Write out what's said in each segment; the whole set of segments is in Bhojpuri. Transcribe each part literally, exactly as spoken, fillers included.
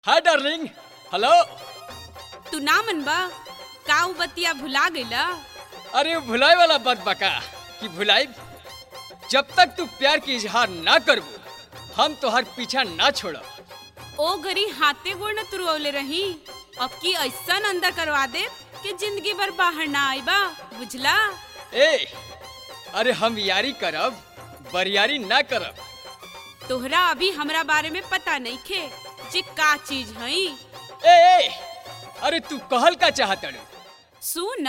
Hi darling. हेलो। तू ना मनबा का उ बतिया भुला गईला? अरे भुलाए वाला बात बका कि भुलाई। जब तक तू प्यार की इजहार ना करबू हम तोहर पीछा ना छोड़ब। ओ गरी हाथे गोड़ न तुरवले रही, अब की ऐसा अंदर करवा दे कि जिंदगी भर बाहर ना आईबा, बुझला? ए अरे हम यारी करब, बरियारी ना करब। तोहरा अभी हमरा बारे में पता नहीं खे जे का चीज हई। ए, ए अरे तू कहल का चाहतड़ू? सुन।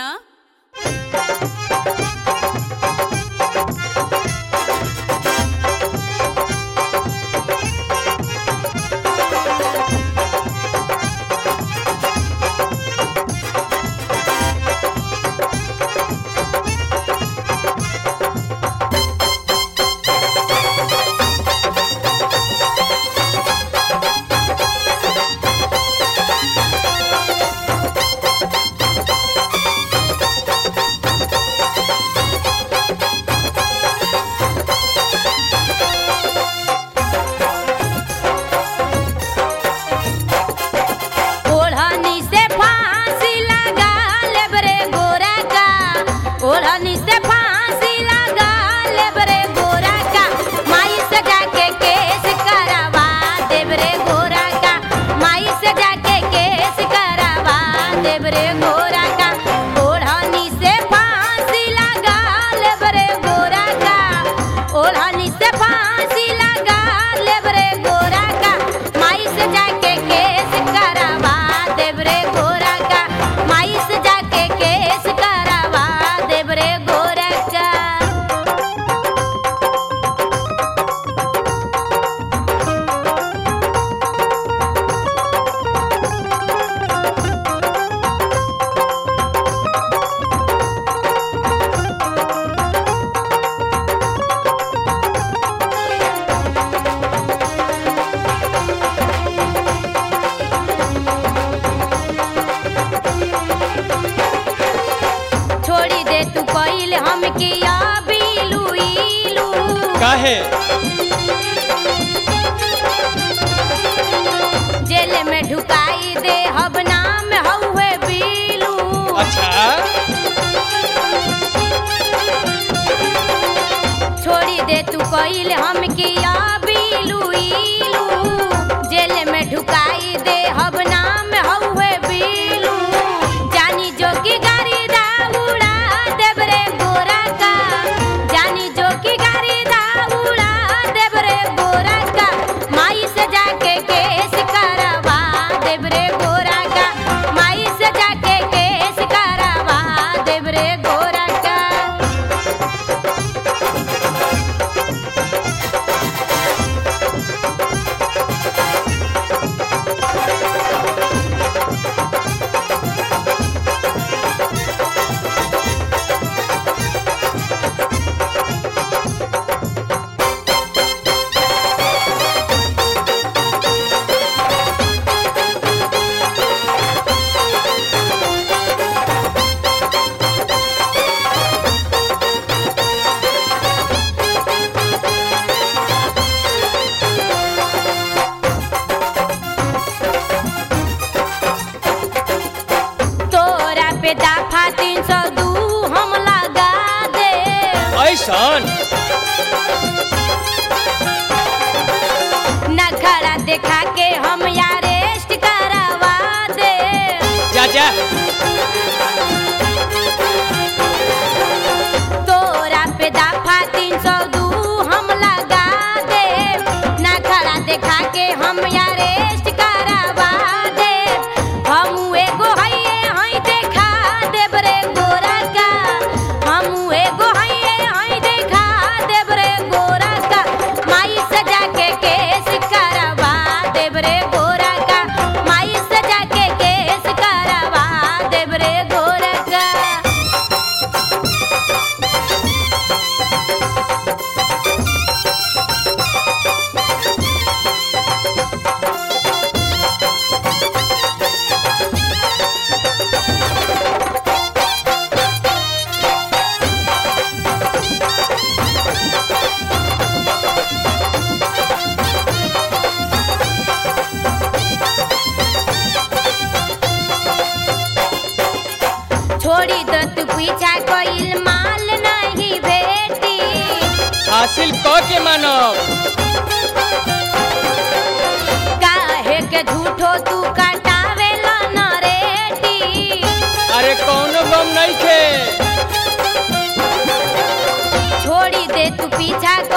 जेल में ढुकाई दे हब नाम हउए बीलू। अच्छा छोड़ी दे तू कइल हम किया बीलू इलू। जेल में ढुकाई दे हब नाम हउए बीलू। जानी जोगी गाड़ी दा उड़ा देब रे गोरा का। जानी जोगी गाड़ी दा उड़ा देब रे गोरा का। माई से जाके केस करवा देब रे गोरा का। माई से जाके केस करवा देब रे गोरा का। तीन सौ दू हम लगा दे ऐसन नखरा देखा के हम अरेस्ट करवा दे। जा जा तोरा पे दफा तीन सौ दू हम लगा दे। नखरा देखा के हम अरेस्ट करवा दे। हम एगो हइए हई देखा देब रे गोरा का। हम एगो हइए हई देखा देब रे गोरा का। माई से जाके केस करवा देब रे गोरा का। माई से जाके केस करवा देब रे गोरा का। पीछा कइल माल नहीं भेटी। हासिल क के मानब। काहे के झूठो तू कटावेला न रेटी। अरे कौनो गम नहीं थे। छोड़ी दे तू पीछा